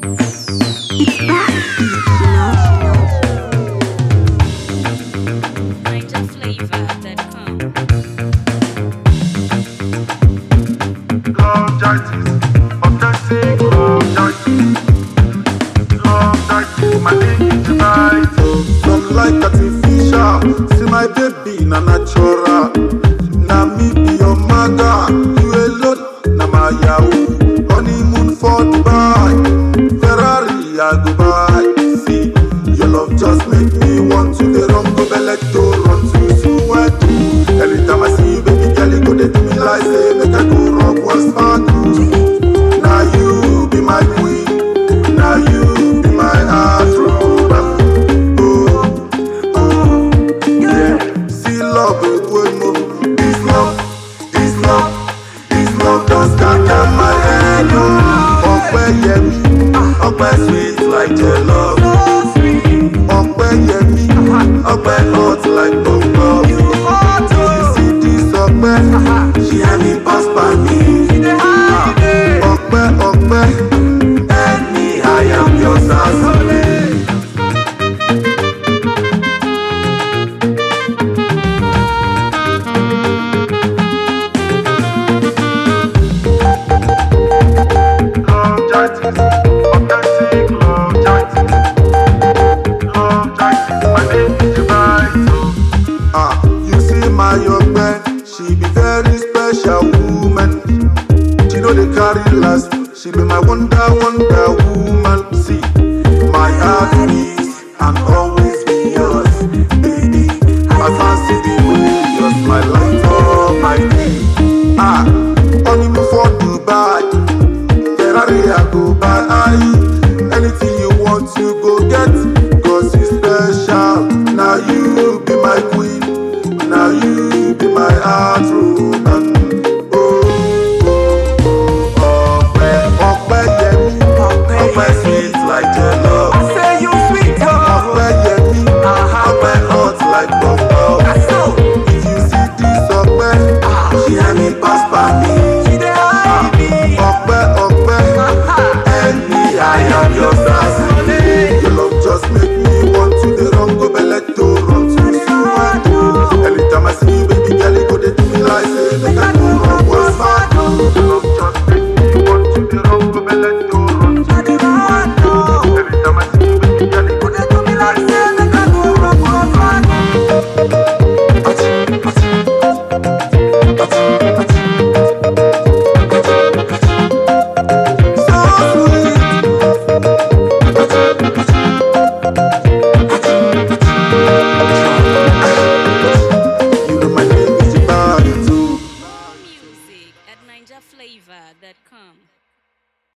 It's back, NigerFlavor.com. Love Jartis, authentic love Jartis. Love Jartis, my name is right. Some like artificial, see my baby na natural. Na me be your mother, you alone na my yahoo. Honeymoon for Dubai, Ferrari I go buy. See, your love just make me want to the run go belek to run to where to. Anytime I see you, baby girl, you go dey do me like say make I go rock what's fun. Now you be my queen, now you be my heart ruler. Oh, yeah. See love it way more. This love, this love, this love just scatter my head. Okwe yemi, okwe sweet like jello. Okwe yemi, okwe hot like bongo. You see this okwe, she had me pass by me. Okwe, okwe, and me I am your sasole. Love Jartis, authentic love Jartis. Love Jartis, my name is right. You see my young man, she be very special woman. She know they carry last, she be my wonder woman. See, my heart is and always be yours, baby. I fancy the way you smile like all my day. Honeymoon for Dubai, Ferrari I go buy. Anything you want to go get, cause it's special. Now you be my queen, now you be my heart woman. Okwe yemi, okwe sweet like jello. I say you sweet, Okwe yemi, okwe hot like bongo. If you see this okwe, she had me pass by me. she dey hide me. Okwe, okwe, and me I am your sasole. Your love just make me want to the run go belek to run to Suwadu. Anytime I see you, baby girl, you go dey do me like say make I go run what's fun. Your love just make me want to the run go belek to run to Suwadu. Anytime I see you, baby girl, you go dey do me like say make I go run what's fun. So sweet. You know my name is Jibari too. More music at NigerFlavor.com.